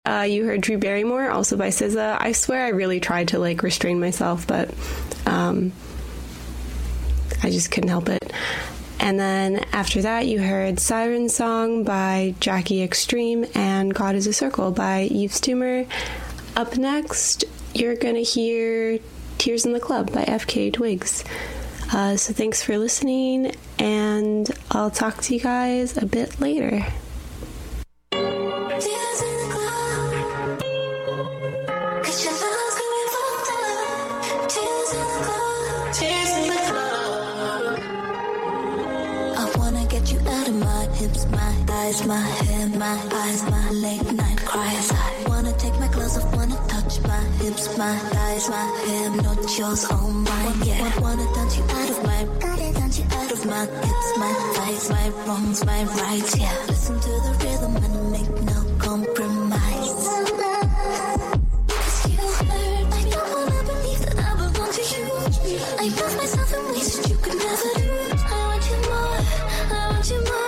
You heard Drew Barrymore, also by SZA. I swear I really tried to like restrain myself, but I just couldn't help it. And then after that, you heard Siren Song by Jackie Extreme and God is a Circle by Yves Tumor. Up next, you're going to hear Tears in the Club by FKA Twigs. So thanks for listening, and I'll talk to you guys a bit later. My head, my eyes, my late night cries. I wanna take my clothes off, wanna touch my hips, my thighs, my hair, not yours, oh mine. Yeah, wanna dance you out of my, gotta dance you out of my hips, my thighs, my wrongs, my rights. Yeah, listen to the rhythm and make no compromise. 'Cause you hurt, I don't wanna believe that I belong to you. I love myself in ways that you could never do. I want you more, I want you more.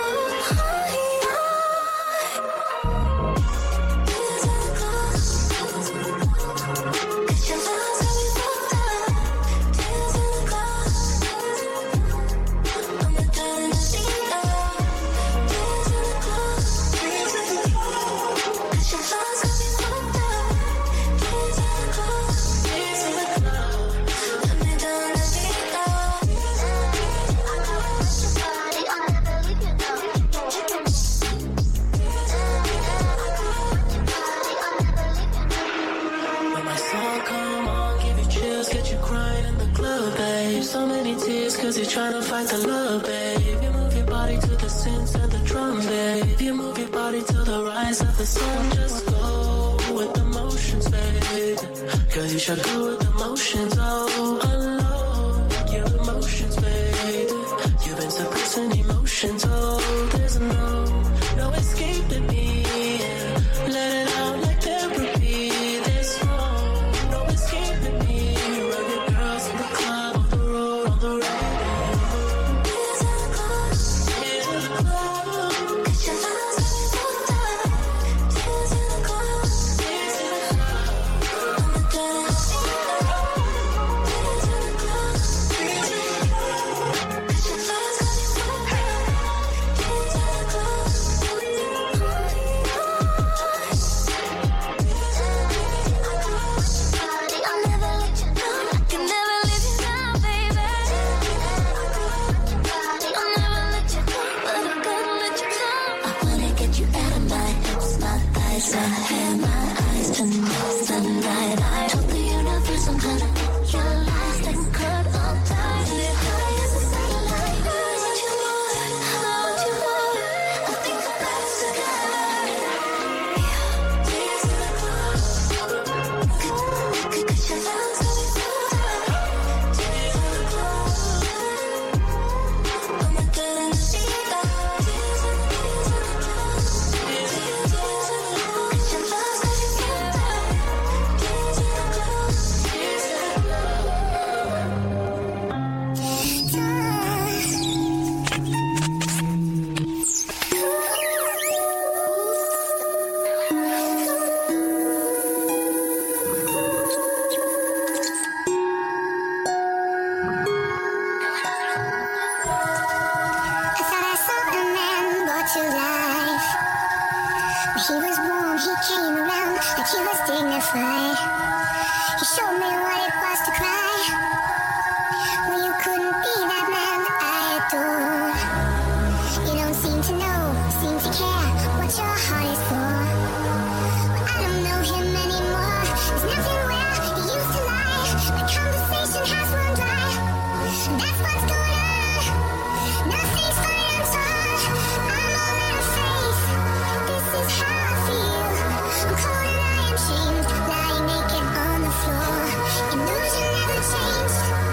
Cause you're trying to fight the love, babe. You move your body to the synths and the drum, babe. You move your body to the rise of the sun. Just go with the motions, babe. Cause you should go with the motions, oh. Unload your emotions, babe. You've been suppressing emotions, oh. There's no escaping me. Let it out like therapy. There's no escaping me. Rugged girls in the club, on the road, on the road. Lying naked on the floor, illusion never changed.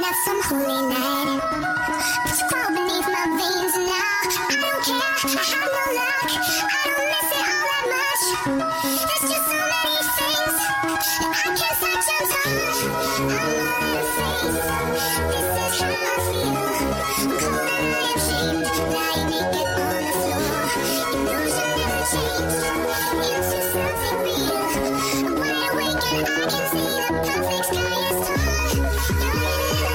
not some holy night. But you crawl beneath my veins and now I don't care, I have no luck. I don't miss it all that much. There's just so many things I can't touch and touch. I'm all in phase. This is how I feel. I'm cold and I am shamed. Lying naked on the floor. Illusion never changed into something real. I'm wide awake and I can see the perfect sky is tall.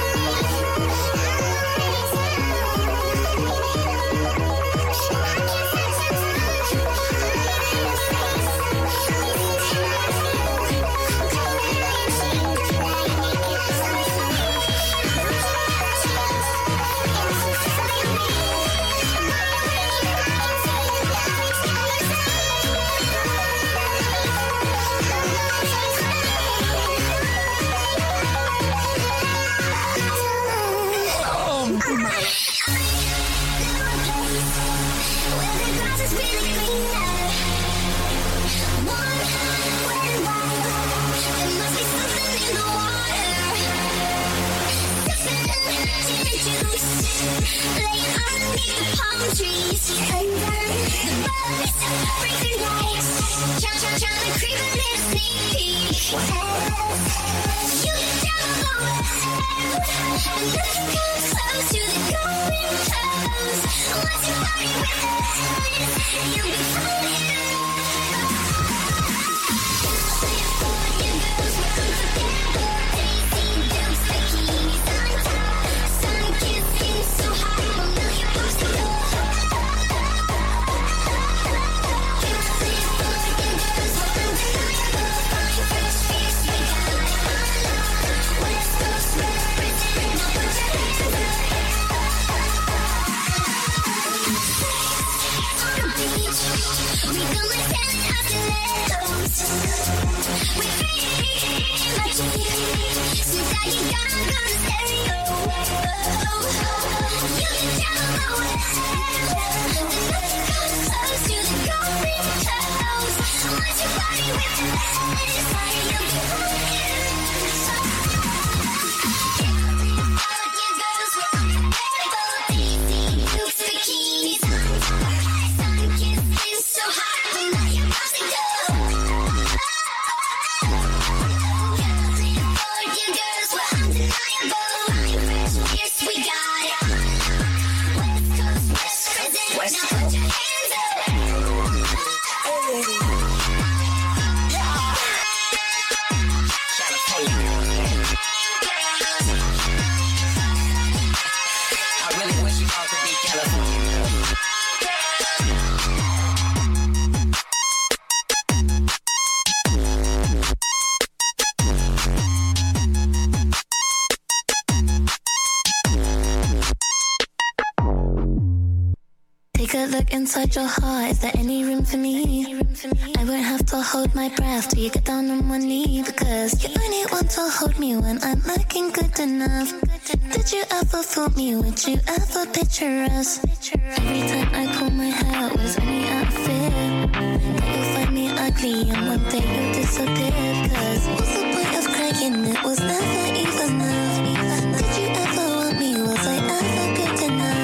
Take a look inside your heart, is there any room for me? I won't have to hold my breath till you get down on one knee. Because you only want to hold me when I'm looking good enough. Did you ever fool me? Would you ever picture us? Every time I pull my hair out was only out of fear that you'll find me ugly and one day you'll disappear. Cause what's the point of crying? It was never even enough. Did you ever want me? Was I ever good enough?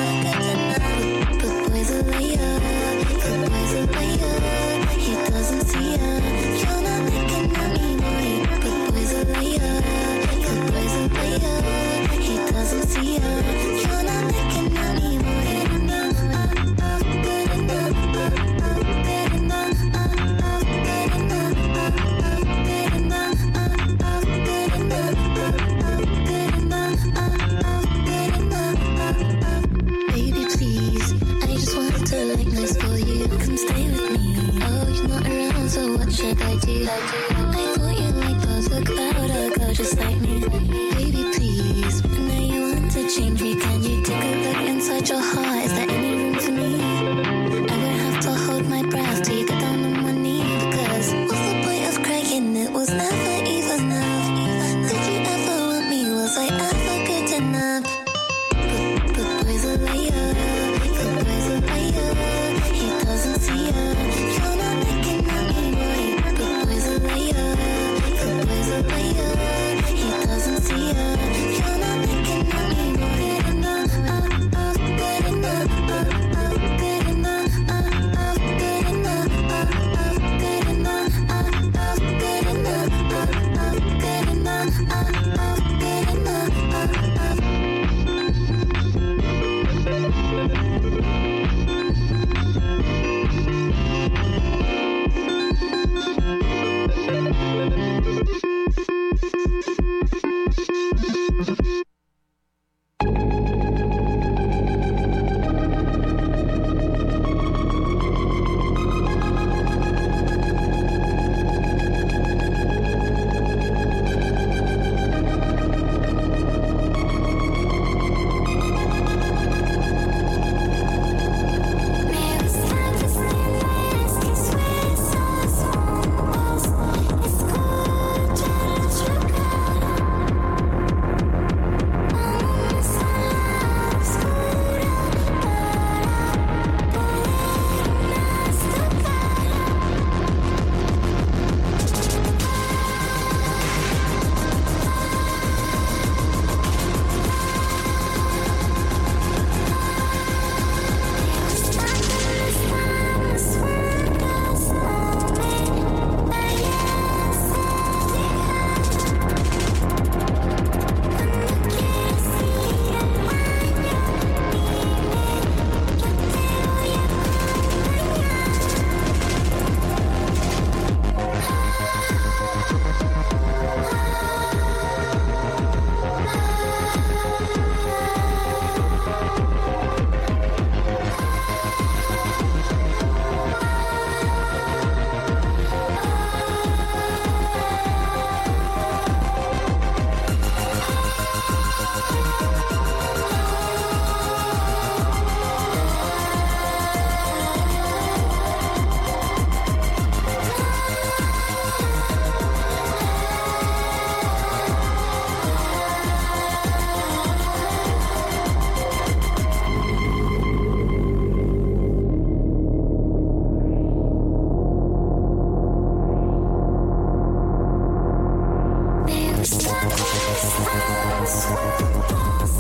Good boy's a liar, good boy's a liar. He doesn't see her, you're not looking at me, boy. Good boy's a liar, good boy's a liar. He doesn't see her, you're not looking at me, boy. Good enough, good enough, good enough, good enough, good enough, good enough.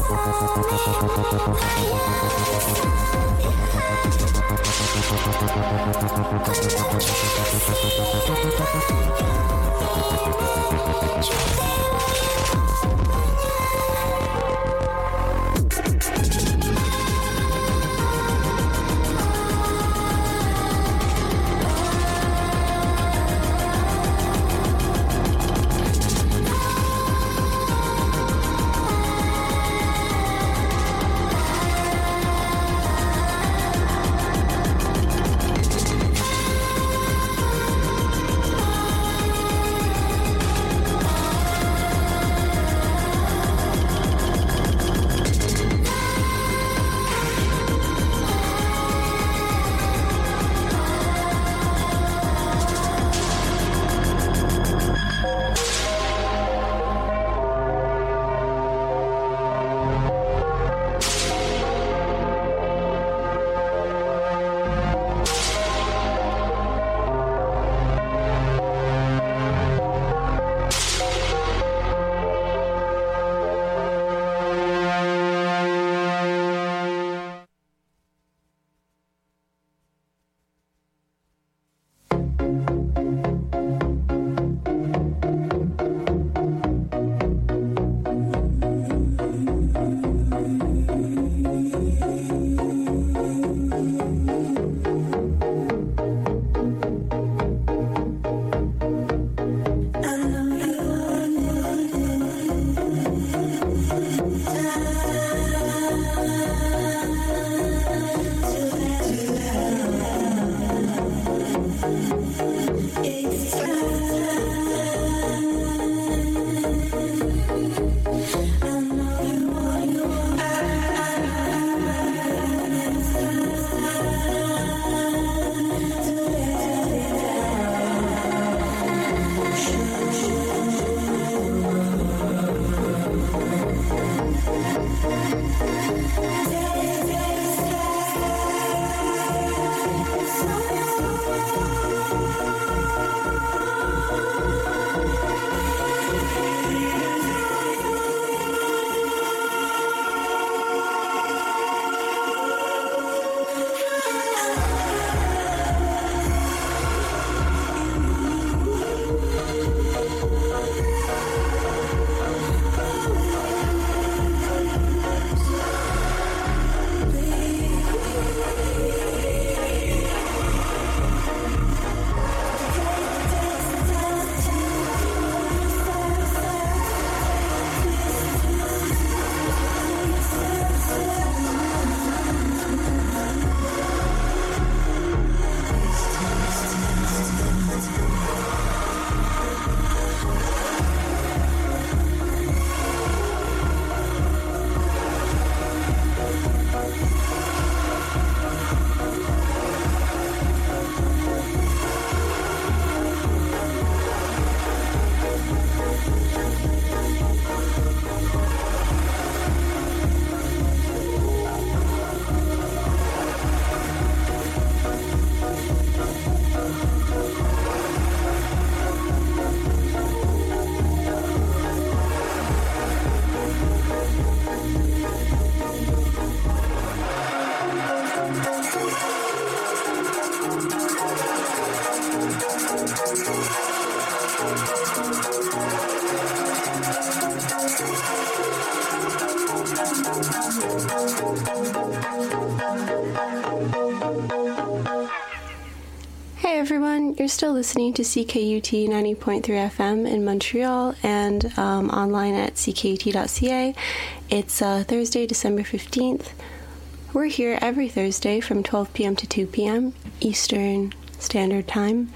Hey everyone, you're still listening to CKUT 90.3 FM in Montreal and online at ckut.ca. It's Thursday, December 15th. We're here every Thursday from 12 p.m. to 2 p.m. Eastern Standard Time.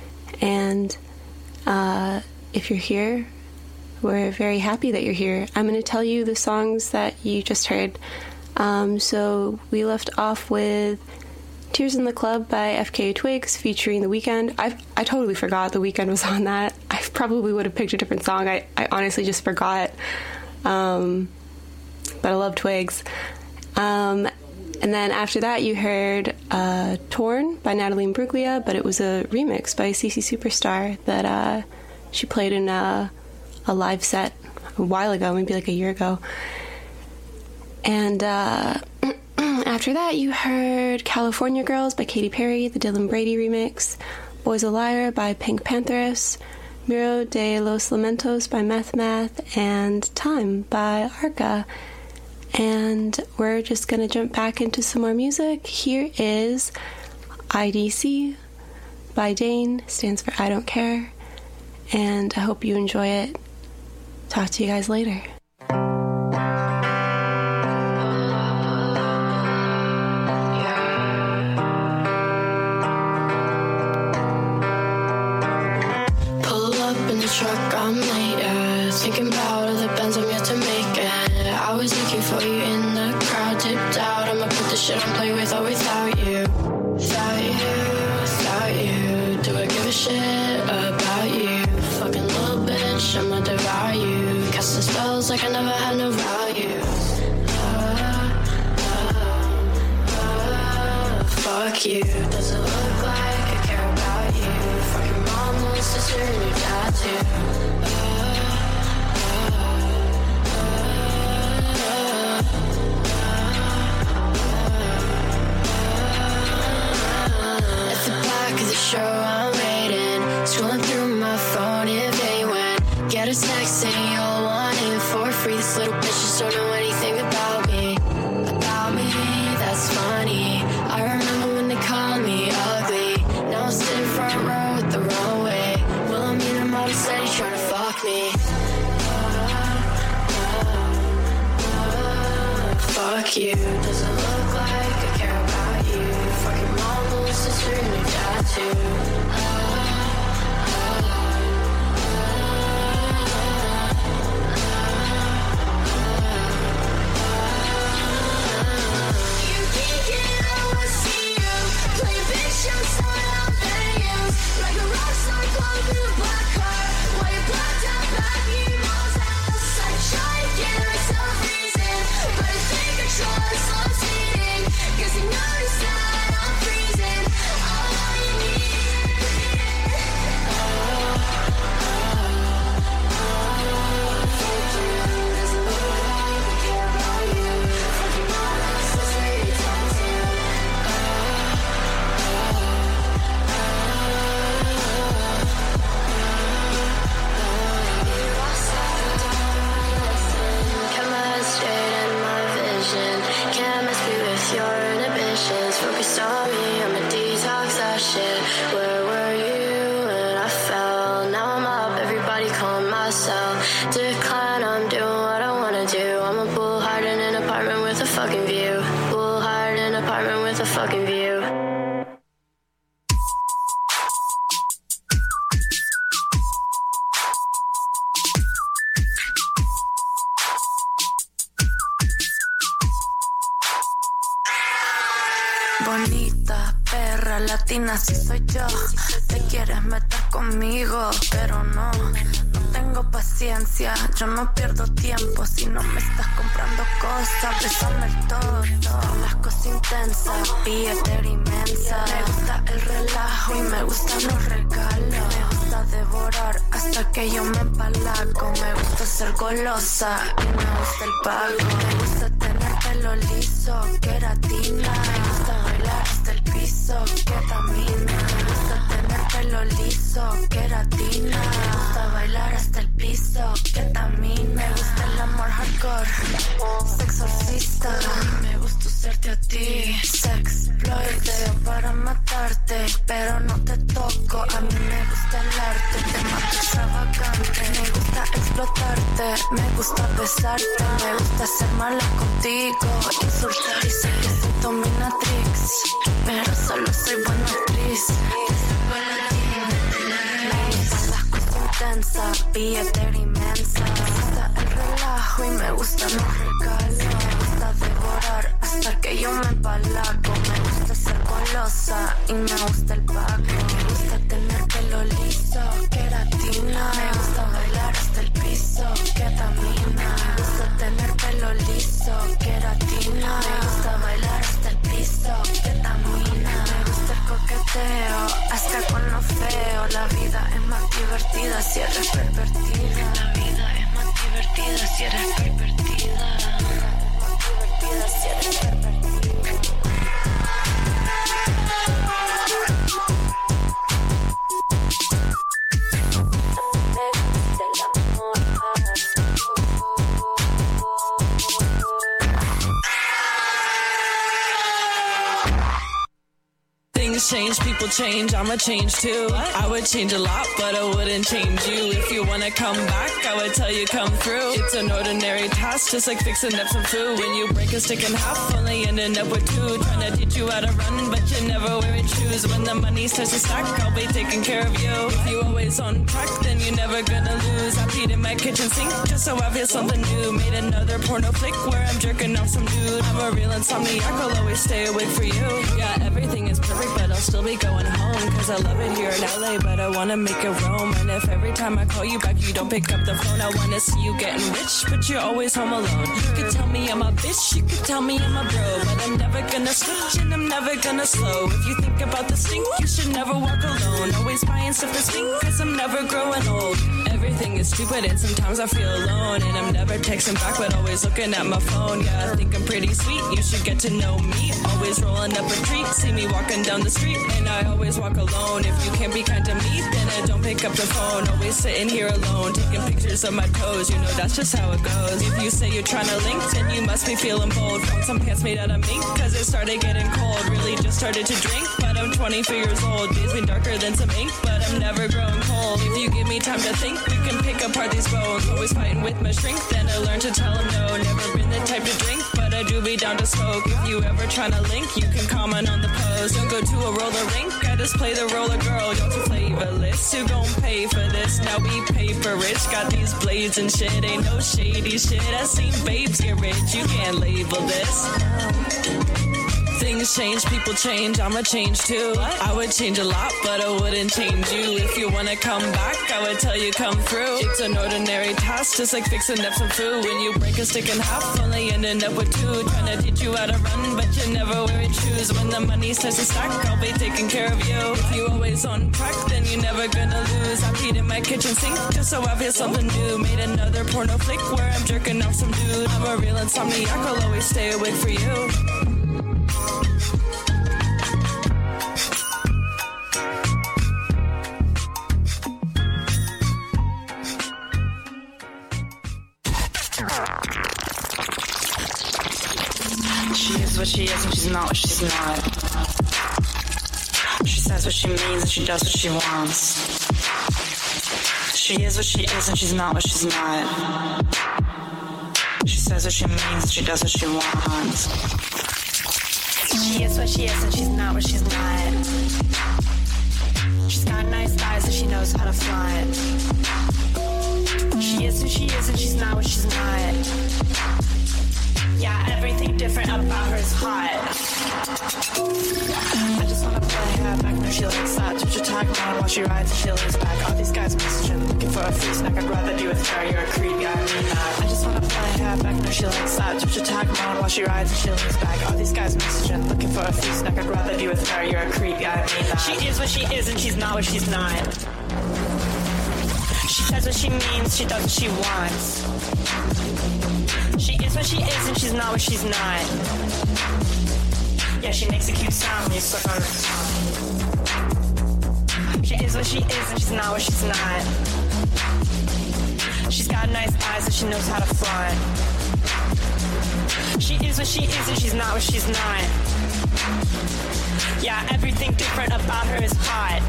And if you're here, we're very happy that you're here. I'm going to tell you the songs that you just heard. So we left off with Tears in the Club by FKA Twigs featuring The Weeknd. I totally forgot The Weeknd was on that. I probably would have picked a different song. I honestly just forgot. But I love Twigs. And then after that you heard Torn by Natalie Imbruglia, but it was a remix by CC Superstar that she played in a live set a while ago, maybe like a year ago. And after that, you heard California Girls by Katy Perry, the Dylan Brady remix, Boys a Liar by Pink Panthers, Miro de los Lamentos by Meth Math, and Time by Arca. And we're just going to jump back into some more music. Here is IDC by Dane, stands for I Don't Care. And I hope you enjoy it. Talk to you guys later. Truck, I'm later, thinking about all the plans I'm yet to make it. I was looking for you in the crowd, tipped out. I'ma put the shit on play with or without you. Without you, without you. Do I give a shit about you? Fucking little bitch, I'ma devour you. Casting spells like I never had no value. Fuck you. Does it look like I care about you? Fucking mom wants to see your tattoo. At the back of the show, I'm waiting, scrolling through my phone if anyone get a text saying you'll want it for free. This little bitch just don't know anything about me. About me, that's funny. I remember when they called me ugly. Now I'm sitting front row with the wrong way. Well, I mean, I'm always steady trying to fuck me. Fuck you. Does it look like I care about you? Fucking mom, little sister, and your tattoo. Bonita, perra, latina, si soy yo. Te quieres meter conmigo, pero no tengo paciencia. Yo no pierdo tiempo si no me estás comprando cosas. Besame el todo, las cosas intensas, billetera inmensa. Me gusta el relajo y me gustan los regalos. Me gusta devorar hasta que yo me empalago. Me gusta ser golosa y me gusta el pago. Me gusta tener pelo liso, queratina. Me gusta bailar hasta el piso, ketamina. Me gusta tener pelo liso, queratina. Me gusta bailar hasta el piso, ketamina. Me gusta el amor hardcore, sexorcista. A mí me gusta usarte a ti, sexploiteo para matarte, pero no te toco. A mí me gusta el arte, te mato extravagante. Me gusta explotarte, me gusta besarte. Me gusta ser mala contigo, insultar y ser que soy dominatrix, pero solo soy buena actriz. Me gustan las cosas intensas, billetera inmensa. Me gusta el relajo y me gustan los regalos. Me gusta devorar hasta que yo me empalago. Me gusta ser golosa y me gusta el pago. Me gusta tener pelo liso, queratina. Me gusta bailar hasta el piso, ketamina. Me gusta tener pelo liso, queratina. Me gusta bailar hasta el piso, ketamina. Me gusta el coqueteo, hasta con lo feo. La vida es más divertida si eres pervertida. La vida es más divertida si eres pervertida. Things change, people change, I'ma change too. I would change a lot, but I wouldn't change you. If you wanna come back, I would tell you come through. It's an ordinary task, just like fixing up some food. When you break a stick in half, only ending up with two. Trying to teach you how to run, but you're never wearing shoes. When the money starts to stack, I'll be taking care of you. If you always on track, then you're never gonna lose. I peed in my kitchen sink, just so I feel something new. Made another porno flick where I'm jerking off some dude. I'm a real insomniac, I'll always stay awake for you. Yeah, everything is perfect, but I'll still be going home. Cause I love it here in LA, but I wanna make it roam. And if every time I call you back, you don't pick up the phone, I wanna see you getting rich, but you're always home alone. You could tell me I'm a bitch, you could tell me I'm a bro, but I'm never gonna switch and I'm never gonna slow. If you think about the stink, you should never walk alone. Always buying stuff that stink, cause I'm never growing old. Everything is stupid and sometimes I feel alone. And I'm never texting back, but always looking at my phone. Yeah, I think I'm pretty sweet, you should get to know me. Always rolling up a treat, see me walking down the street, and I always walk alone. If you can't be kind to me, then I don't pick up the phone. Always sitting here alone, taking pictures of my toes. You know that's just how it goes. If you say you're trying to link, then you must be feeling bold. Found some pants made out of mink, cause it started getting cold. Really just started to drink, but I'm 24 years old. Days been darker than some ink, but I'm never growing cold. If you give me time to think, we can pick apart these bones. Always fighting with my shrink, then I learned to tell him no. Never been the type to drink, but I do be down to smoke. If you ever tryna link, you can comment on the post. Don't go to a roller rink, I just play the roller girl. Y'all too flavorless, who gon' pay for this? Now we pay for rich, got these blades and shit. Ain't no shady shit, I seen babes get rich. You can't label this. Things change, people change, I'ma change too. I would change a lot, but I wouldn't change you. If you wanna come back, I would tell you come through. It's an ordinary task, just like fixing up some food. When you break a stick in half, only ending up with two. Trying to teach you how to run, but you're never wearing shoes. When the money starts to stack, I'll be taking care of you. If you always on track, then you're never gonna lose. I peed in my kitchen sink, just so I feel something new. Made another porno flick where I'm jerking off some dude. I'm a real insomniac, I'll always stay awake for you. She is what she is and she's not what she's not. She says what she means and she does what she wants. She is what she is and she's not what she's not. She says what she means and she does what she wants. She is what she is and she's not what she's not. She's got nice thighs and she knows how to flaunt. She is who she is and she's not what she's not. Yeah, everything different about her is hot. I just wanna play her back, no she likes that. Touch her tag on while she rides and she lays back. All these guys messaging, looking for a free snack. I'd rather be with her, you're a creep, yeah, I mean that. I just wanna play her back, no she likes that. Touch her tag on while she rides and she lays back. All these guys messaging, looking for a free snack. I'd rather be with her, you're a creep, yeah, I mean that. She is what she is and she's not what she's not. She says what she means, she does what she wants. She is what she is and she's not what she's not. Yeah, she makes a cute sound when you suck on her tongue. She is what she is and she's not what she's not. She's got nice eyes and she knows how to flaunt. She is what she is and she's not what she's not. Yeah, everything different about her is hot.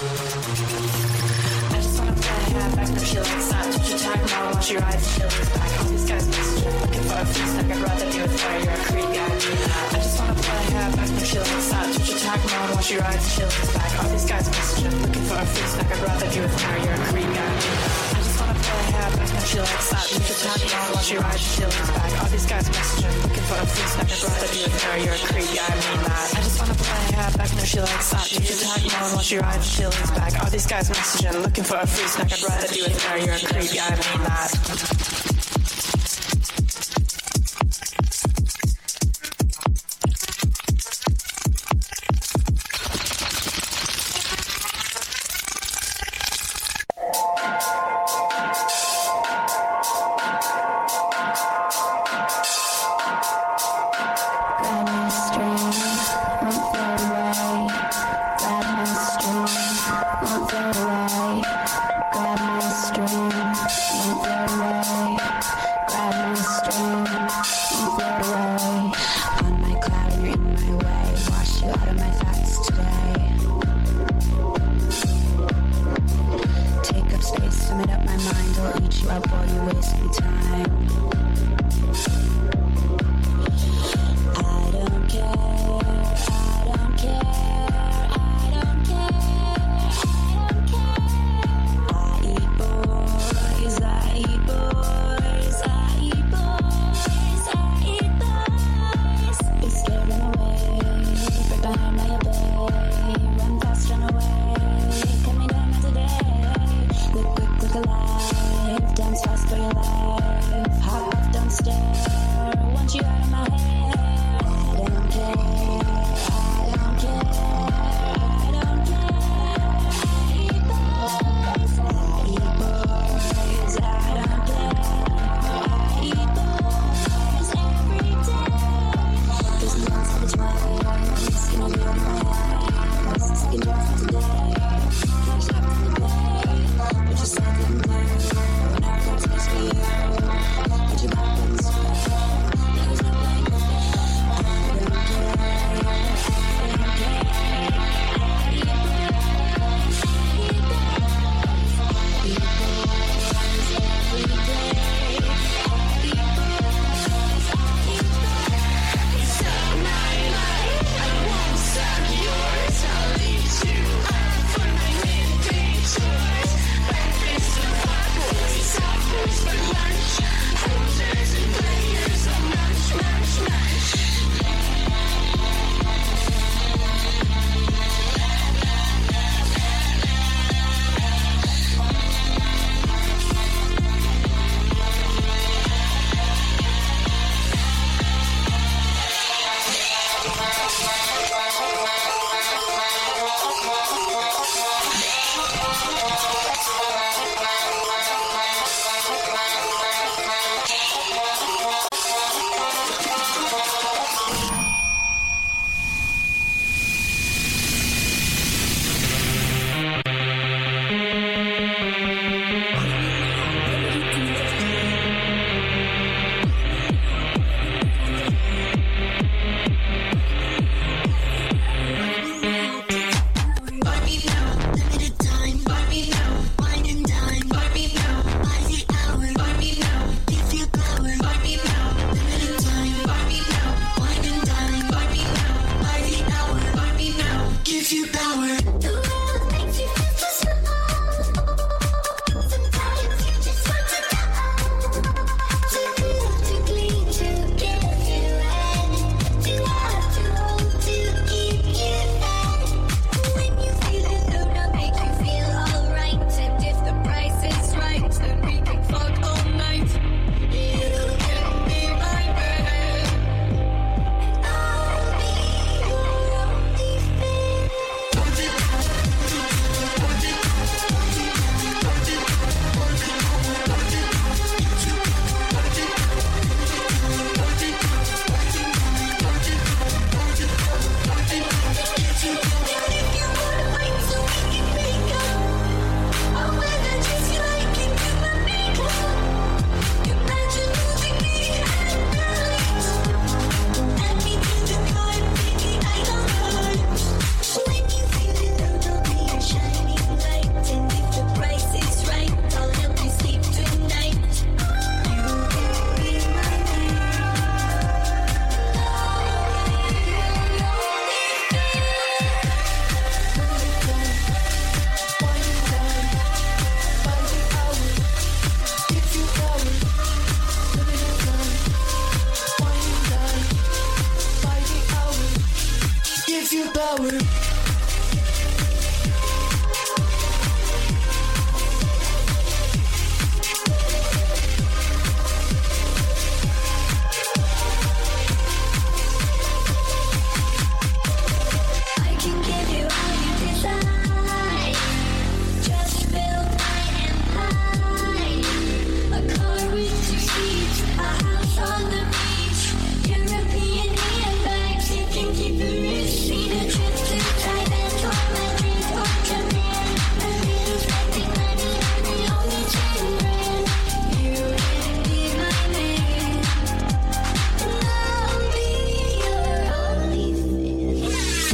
I just wanna play her back, no she likes that. Touch her tag on while she rides and she lays back. All these guys messaging, looking for a free snack. I'd rather be with her, you're a creep, yeah, I mean that. I just wanna play her back, no she likes that. Touch her tag on while she rides and she lays back. All these guys messaging, looking for a free snack. I'd rather be with her, you're a creep, yeah, I mean that. I just wanna play her back, no she likes that. Touch her tag on while she rides and she lays back. All these guys messaging, looking for a free snack. I'd rather be with her, you're a creep, yeah, I mean that. I just wanna play her back, no she likes that. Touch her tag on while she rides and she lays back. All these guys messaging, looking for a free snack. I'd rather be with her, you're a creep, yeah, I mean that. Grab my string, won't throw away. Grab my string, won't throw away. Grab my string, won't throw away. power. I can give you all you desire. Just build my empire. A car with 2 seats, a house on the beach, European handbags, you can keep the receipt. A trip to Thailand or Madrid or Japan. A little spending money on the only 10 grand. You can be my man, and I'll be your only fan.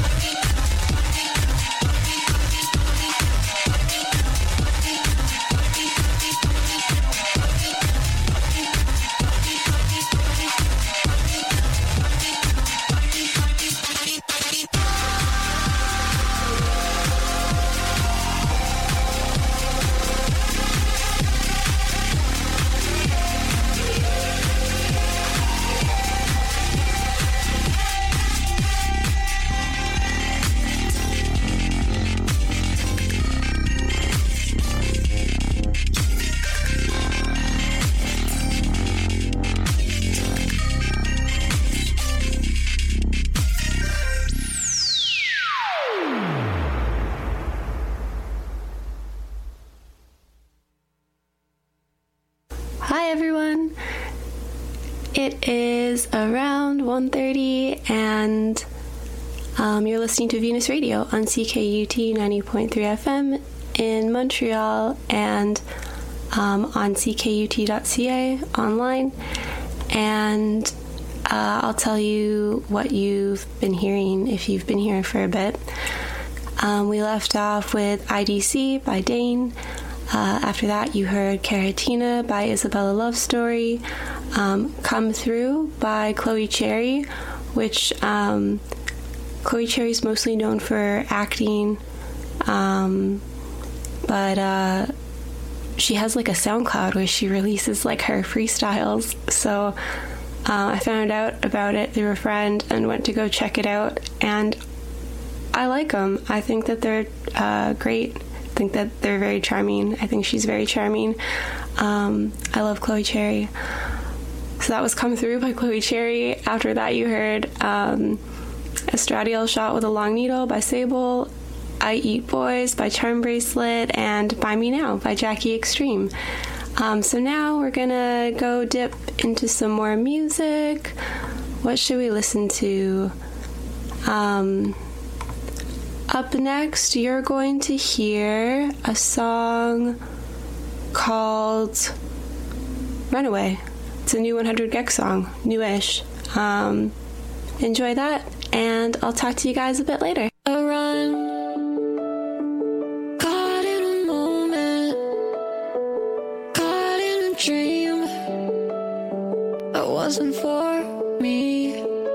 Hi everyone. It is around 1:30 and you're listening to Venus Radio on CKUT 90.3 FM in Montreal and on ckut.ca online. And I'll tell you what you've been hearing if you've been here for a bit. We left off with IDC by Dane. After that, you heard Caratina by Isabella Love Story, Come Through by Chloe Cherry, which Chloe Cherry is mostly known for acting, but she has like a SoundCloud where she releases like her freestyles. So I found out about it through a friend and went to go check it out, and I like them. I think that they're great. I think that they're very charming. I think she's very charming. I love Chloe Cherry. So that was Come Through by Chloe Cherry. After that, you heard Estradiol Shot with a Long Needle by Sable, I Eat Boys by Charm Bracelet, and Buy Me Now by Jackie Extreme. So now we're gonna go dip into some more music. What should we listen to? Up next, you're going to hear a song called Runaway. It's a new 100 Gex song, newish. Enjoy that, and I'll talk to you guys a bit later. I run, caught in a moment, caught in a dream that wasn't for me.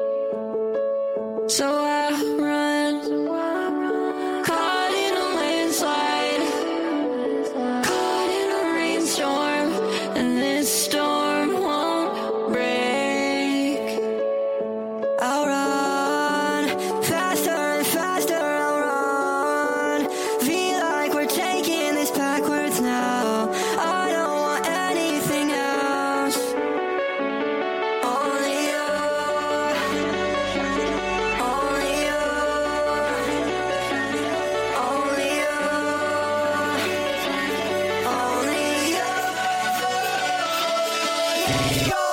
So I run, caught in a landslide, caught in a rainstorm, and this storm won't break. I'll run faster and faster, I'll run. Feel like we're taking this backwards now. I don't want anything else. Only you, only you, only you, only you. Let's go.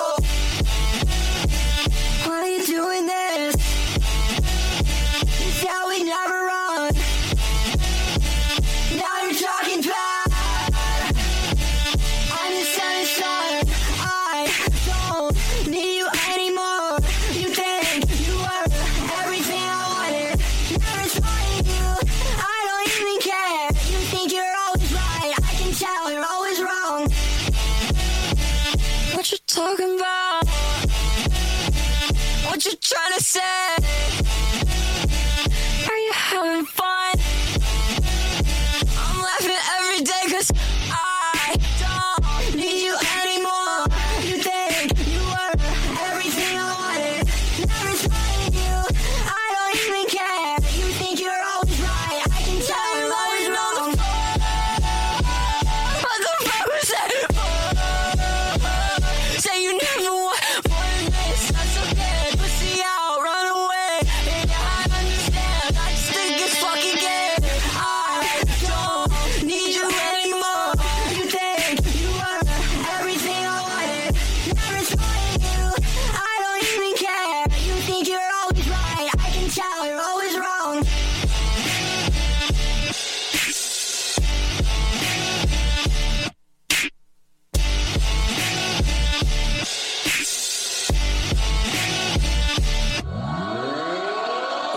Why are you doing this? You said we never run. Now you're talking bad. I'm just saying, son, I don't need you anymore. You think you were everything I wanted. Never trying you. I don't even care. You think you're always right. I can tell you're always wrong. What you talking about? What you trying to say? Are you having fun? I'm laughing every day 'cause I don't need you anymore. You think you were everything I wanted. Never trying you. I don't even care. You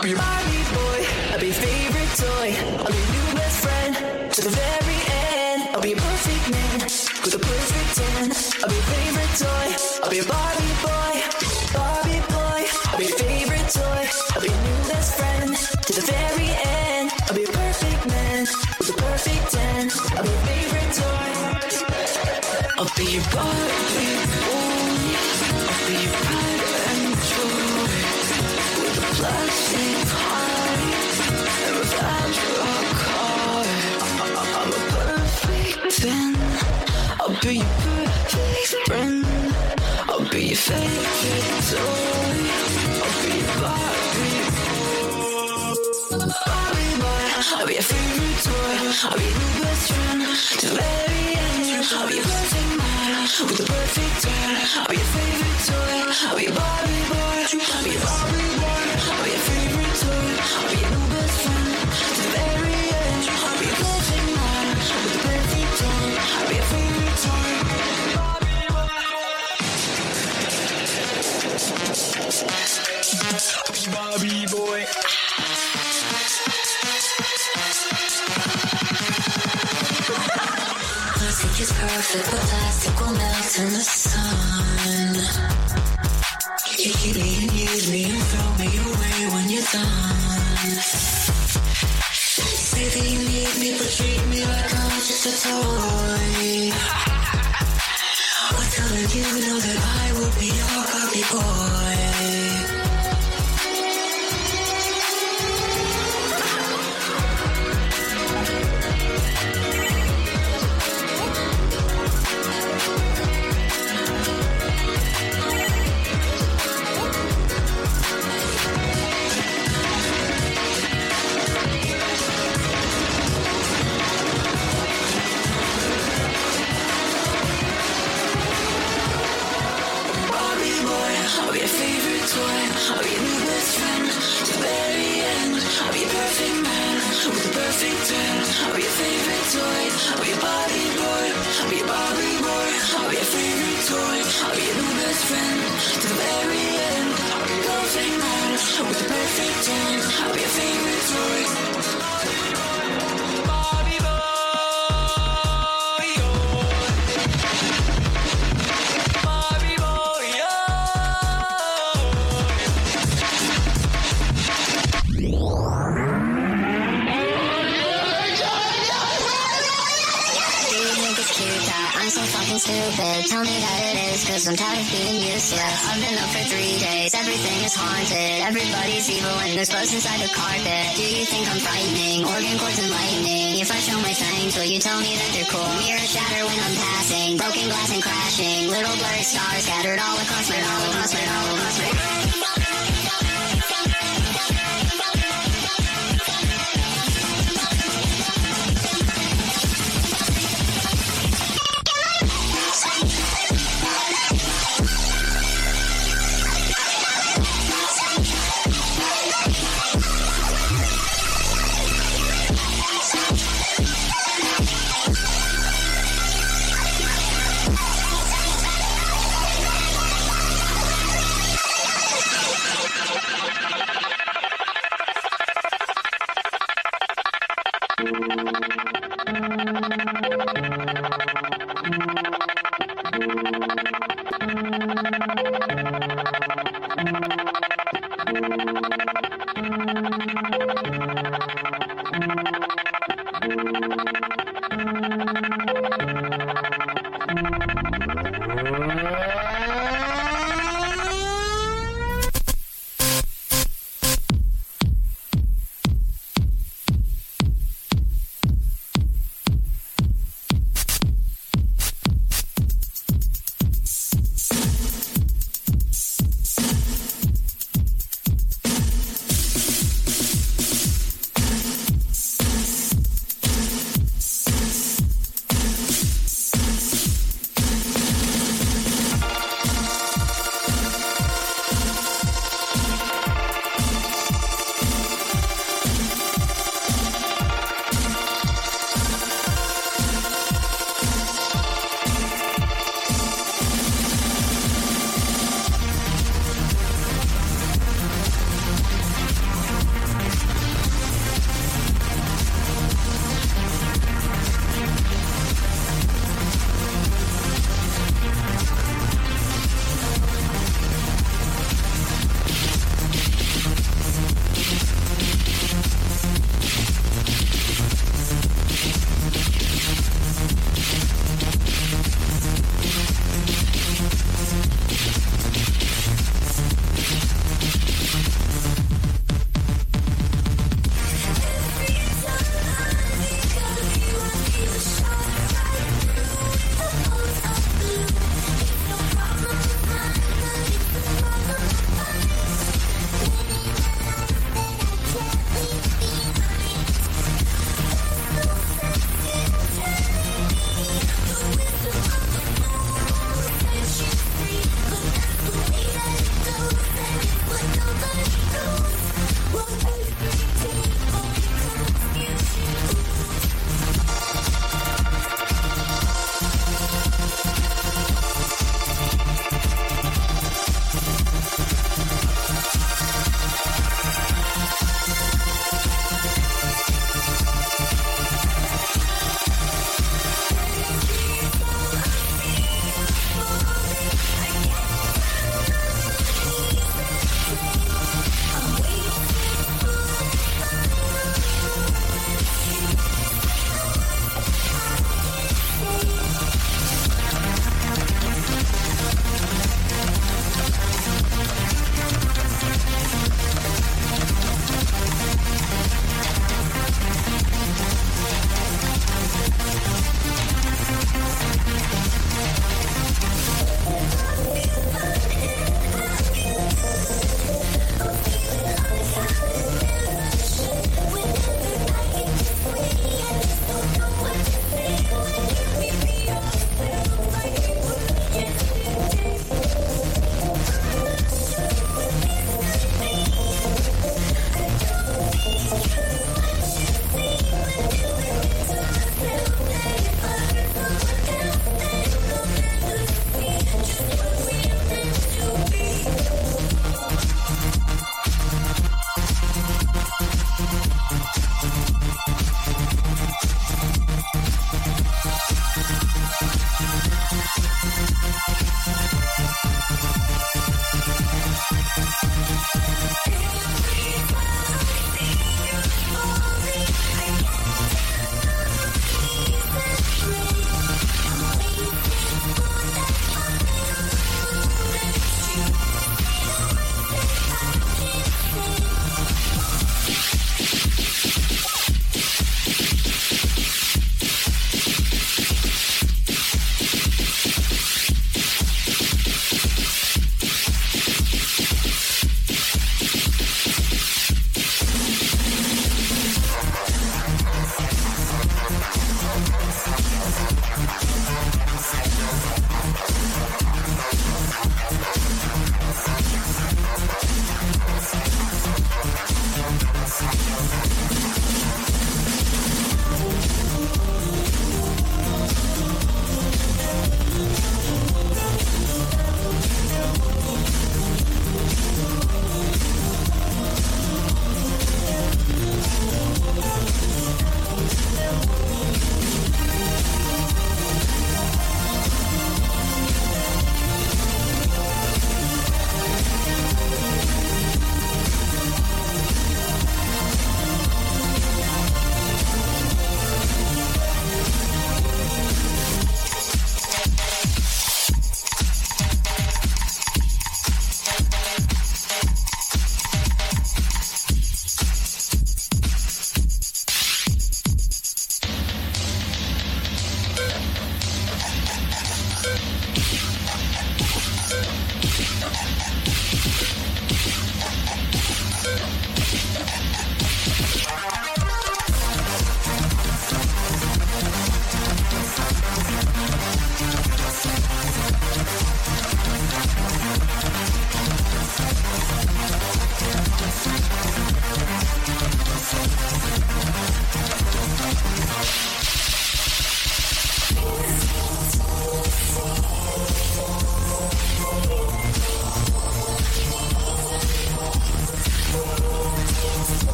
I'll be your Barbie boy, I'll be your favorite toy, I'll be your new best friend to the very end. I'll be your perfect man with a perfect tan. I'll be your favorite toy, I'll be your Barbie boy, Barbie boy. I'll be your favorite toy, I'll be your new best friend to the very end. I'll be your perfect man with a perfect tan. I'll be your favorite toy. I'll be your Barbie boy, I'll be your pride and joy with a plastic heart and without your car. I'm a perfect fan. I'll be your perfect friend. I'll be your favorite toy. I'll be your Barbie boy. I'll be your favorite toy. I'll be your new best friend to the very end. I'll be your perfect man with a perfect tan. I'll be your favorite toy. I'll be your Barbie boy. I'll be your Barbie boy. I'll be your favorite toy. I'll be your new best friend to the very end. I'll be your perfect man with a perfect tan. I'll be your favorite toy. Barbie boy. Plastic is perfect, but plastic will melt in the sun. You keep me and use me and throw me away when you're done. Say that you need me, but treat me like I'm just a toy. I'll tell you know that I will be your Barbie boy. I'll be your favorite toy. I'll be your new best friend to the very end. I'll be your perfect man with a perfect tan. I'll be your favorite toy. I'll be your Barbie boy. I'll be your Barbie boy. I'll be your favorite toy. I'll be your new best friend to the very end. I'll be your perfect man with a perfect tan. I'll be your favorite toy. Barbie boy. Stupid, tell me that it is, cause I'm tired of being useless. I've been up for 3 days, everything is haunted. Everybody's evil and there's clothes inside the carpet. Do you think I'm frightening? Organ cords and lightning. If I show my fangs, will you tell me that they're cool? Mirrors shatter when I'm passing, broken glass and crashing. Little blurry stars scattered all across my room. I'm waiting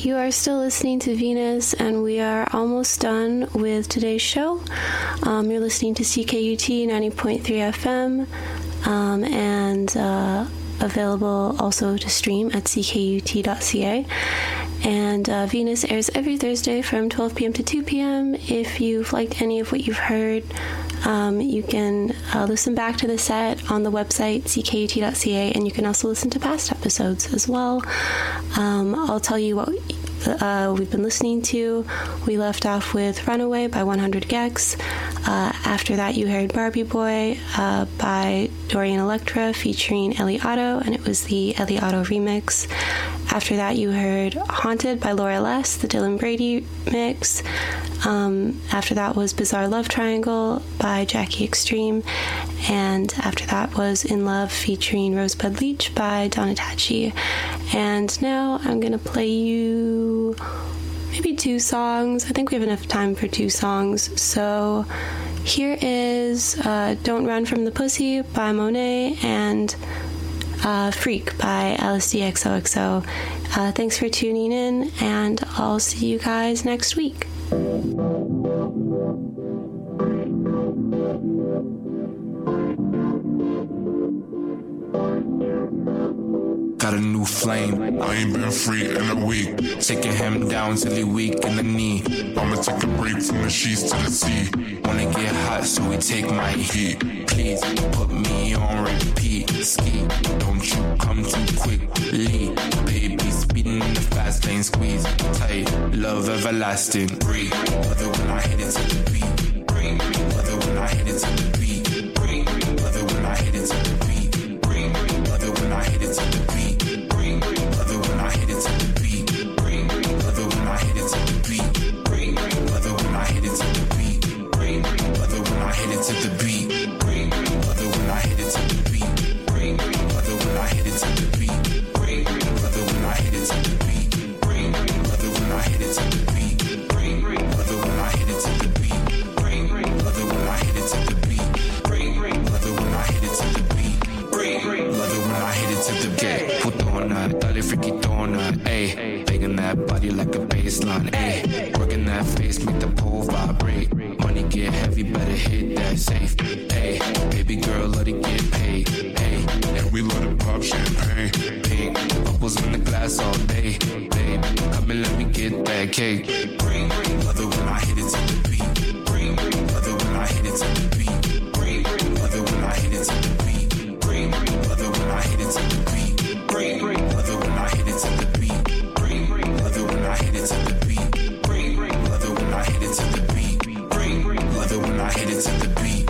You are still listening to Venus, and we are almost done with today's show. You're listening to CKUT 90.3 FM, and available also to stream at ckut.ca. And Venus airs every Thursday from 12 p.m. to 2 p.m. If you've liked any of what you've heard, you can listen back to the set on the website, ckut.ca, and you can also listen to past episodes as well. I'll tell you what we've been listening to. We left off with Runaway by 100 Gex. After that, you heard Barbie Boy by Dorian Electra featuring Ellie Otto, and it was the Ellie Otto remix. After that, you heard Haunted by Laura Les, the Dylan Brady mix. After that was Bizarre Love Triangle by Jackie Extreme. And after that was In Love featuring Rosebud Leach by Donatachi. And now I'm going to play you maybe 2 songs. I think we have enough time for 2 songs. So here is Don't Run From the Pussy by Monet and Freak by LSD-XOXO. Thanks for tuning in, and I'll see you guys next week. Got a new flame, I ain't been free in a week. Taking him down till he weak in the knee. I'ma take a break from the sheets to the sea. Wanna get hot, so we take my heat. Please, put me on repeat. Ski, don't you come too quickly. Baby, speeding in the fast lane, squeeze tight. Love everlasting, breathe. Whether when I hit it to the beat. Breathe. Whether when I hit it to the beat. Breathe. Whether when I hit it to the beat. Breathe. Whether when I hit it to the beat. Whether when I hit it to the beat, whether when I hit it to the beat, whether when I hit it to the beat, whether when I hit it to the beat, whether when I hit it to the beat, whether when I hit it to the beat, whether when I hit it to the beat, whether when I hit it to the beat, whether when I hit it to the beat, whether when I hit it to the beat, whether when I hit it to the beat, whether when I hit it to the beat. Dale friquitona, ayy. Banging that body like a baseline, ayy. Working that face, make the pole vibrate. Money get heavy, better hit that safe, ayy. Baby girl, let it get paid, ayy. And we let it pop champagne, pink. Bubbles in the glass all day, babe. Come and let me get that cake. Whether when I hit it to the beat, whether when I hit it to the beat, whether when I hit it to the beat, whether when I hit it to the beat. Whether when I hit it to the beat, whether when I hit it to the beat, whether when I hit it to the beat, whether when I hit it to the beat.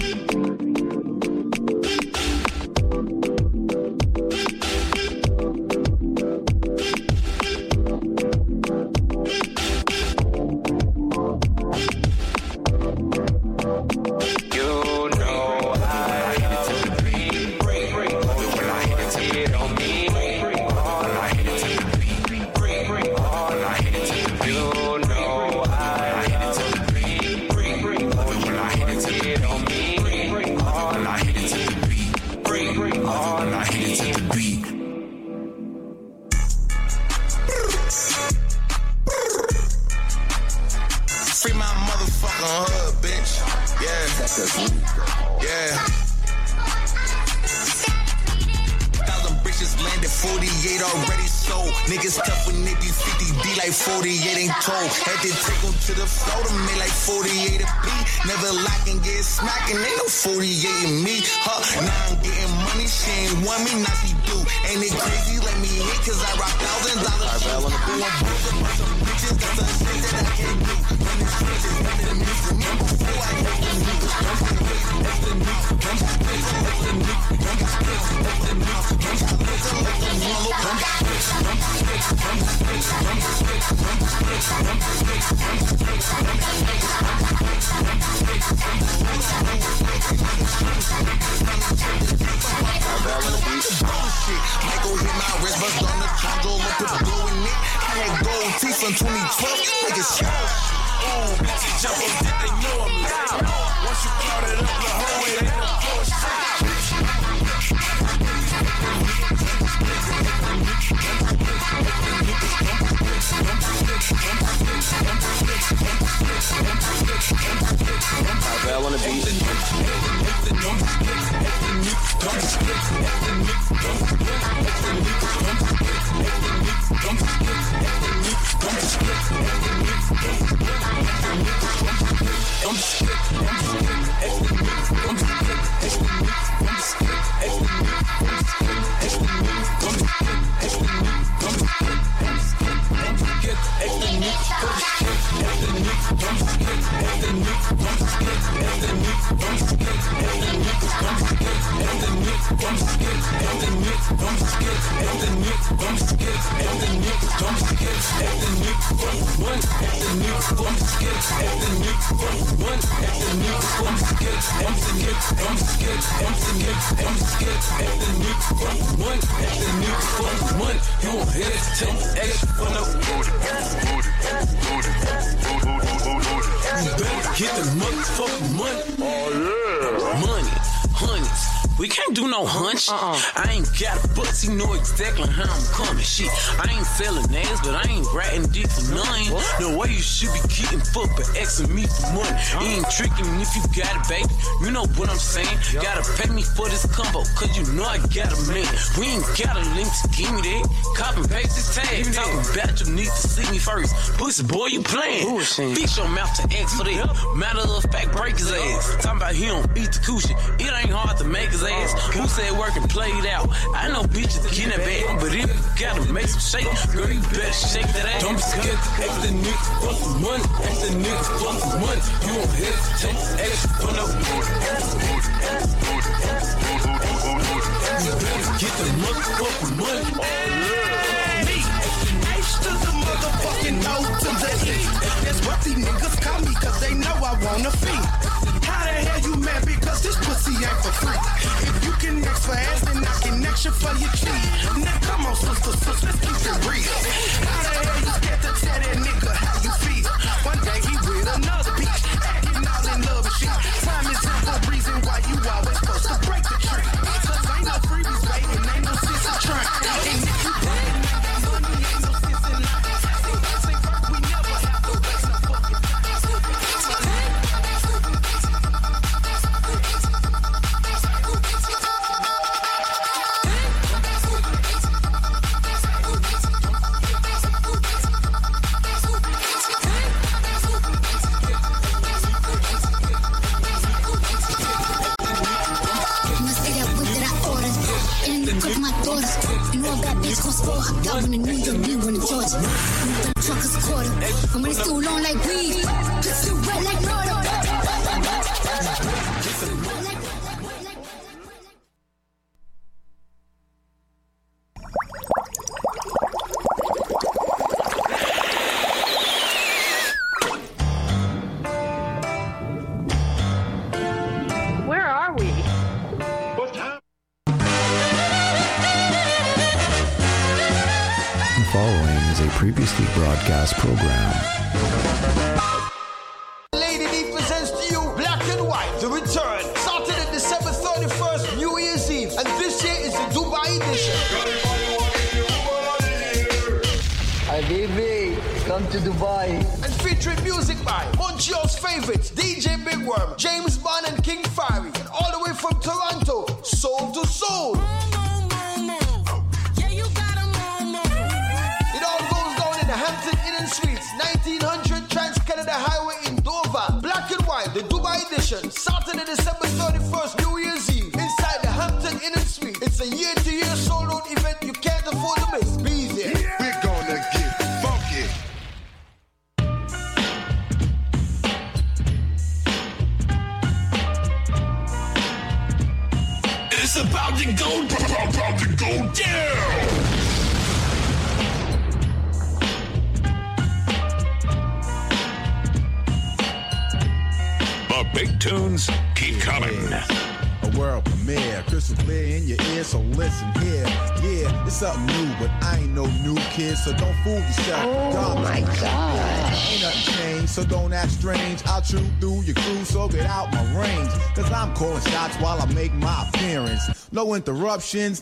Had to take them to the floor to make like 48 a beat. Never lock and get smacking, ain't no 48 in me. Huh? Now I'm getting money, she ain't want me, now she do. Ain't it crazy? Let me hit, cause I rock $1,000 shoes. Going broke about some bitches, that's the shit that I can't do. When it's bitches, better than me for me before I get the news. That's the news, that's the news, that's the news, that's the news, that's the news, that's the news, that's the news, that's the Michael hit my wrist, bust on the control, look at the blue in it. I had gold teeth from 2012, niggas trash. Ooh, bitches jump on dick, they know I'm loud. Once you caught it up, the whole way, ain't no force. Get the motherfucking money. Oh yeah. Money, honeys. We can't do no hunch. I ain't got a bus, you know exactly how I'm coming. Shit, I ain't selling ass, but I ain't ratting dick for none. The way you should be getting fucked, but asking me for money. You ain't tricking me if you got it, baby. You know what I'm saying? Gotta pay me for this combo, cause you know I got a man. We ain't got a link to give me that. Copy and paste this tag. Talking about you need to see me first. Pussy boy, you playing. Fix your mouth to ask for that. Matter of fact, break his ass. Talking about he don't eat the cushion. It ain't hard to make his ass. Who said work and play it out? I know bitches getting that bad, but if you gotta make some shake, girl, you better shake that ass. Don't be scared to ask the nigga for some money. Ask the nigga for some money. You won't hesitate to ask for no booty. You better get the motherfucking money. Oh yeah. Me, H to the motherfucking O to the E. That's what these niggas call me, cause they know I wanna feed. How the hell you mad because this pussy ain't for free? If you can next for ass, then I can next you for your cheese. Now come on, sister, let's keep it real. How the hell you scared to tell that nigga how you feel? One day he with another bitch, acting all in love and shit. Time is the reason why you always supposed to break the tree. Cause ain't no freebies waiting, ain't no sense in trying. And if you bragging about that money, ain't no sense in lying. We never have to waste no fucking time. Y'all wanna New York, me wanna Georgia. The truck is a quarter. And when it's too long like weed, it's too wet like water. Where are we? Following is a previously broadcast program. Lady D presents to you Black and White, The Return, Saturday, December 31st, New Year's Eve, and this year is the Dubai edition. Habibi, come to Dubai. And featuring music by Montreal's favorites, DJ Big Worm, James Bond and King Fiery, and all the way from Toronto, Soul to Soul. The Hampton Inn and Suites, 1900 Trans-Canada Highway in Dover. Black and White, the Dubai edition, Saturday, December 31st, New Year's Eve, inside the Hampton Inn and Suites. It's a year-to-year sold-out event you can't afford to miss. Be there. Yeah. We're gonna get funky. It's about to go down. Big tunes keep coming. A world premiere, crystal clear in your ear, so listen here. Yeah, it's something new, but I ain't no new kid, so don't fool yourself. Oh my gosh. Ain't nothing changed, so don't act strange. I'll chew through your crew, so get out my range. Cause I'm calling shots while I make my appearance. No interruptions,